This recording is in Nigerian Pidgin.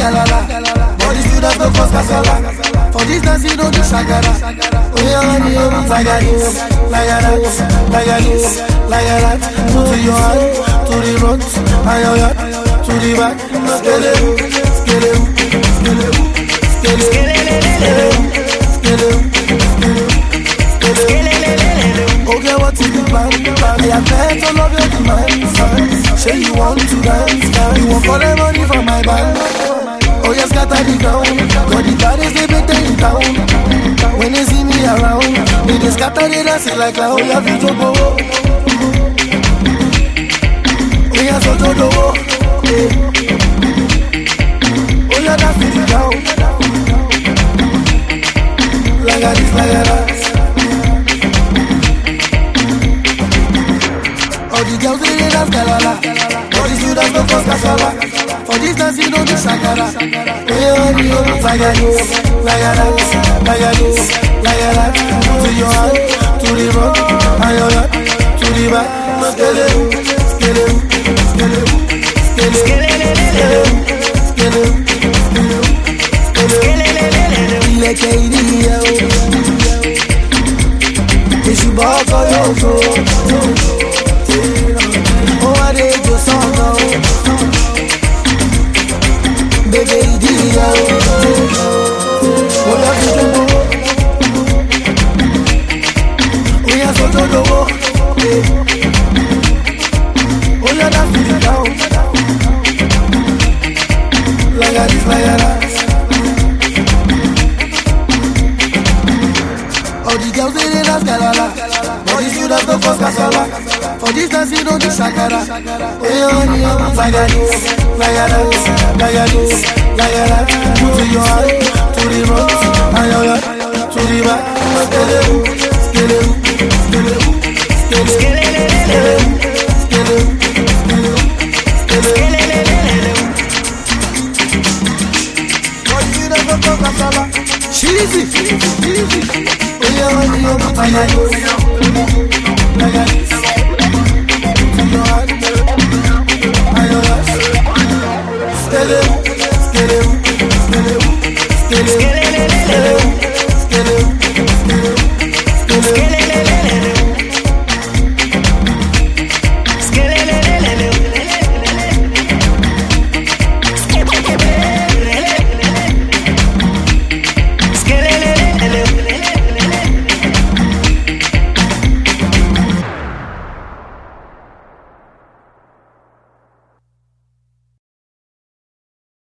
galala. But the students no cause casala. For this dance you don't do shagara. Oh yeah, honey, like that, like that, like that, like that. To your hand, to the front, and your yard, to the back. Skele, skele, skele, skele, skele, skele. Okay, what is the plan? I have met all of your demands. Say you want to dance, you want for the money from my band. Oh yes, scatter the ground. Got the baddest they better in town. When they see me around, they just scatter the dance like clown. Oh yeah, Vito Go. Oh yeah, so do. Oh yeah, that's the ground. Like this, like that. All the girls they dance galala. All the students no cause casala. For this dance you don't do shakara. Yeah, honey, like that, like that, like that, like that. To your hand, to the front, and your yard, to the back. Skele, skele, skele, skele, skele, skele, skele. Like idiot, it's you back on your floor. Oh, I did your song now. Baby, idiot. What have you done? We are so good. Oh, you're not feeling down. Like this, like that. All the girls they dance galala. All the students no cause casala. For this dance you don't do shakara. Hey honey, like that, like that, like that, like that. To your hand, to the front, and your yard, to the back. Skele, skele, skele, skele, skele, skele, skele, skele. For the students no cause casala. Cheesy, cheesy. Hey honey, like that, like that. Skele, skele, skele, skele, skele, skele, skele, skele.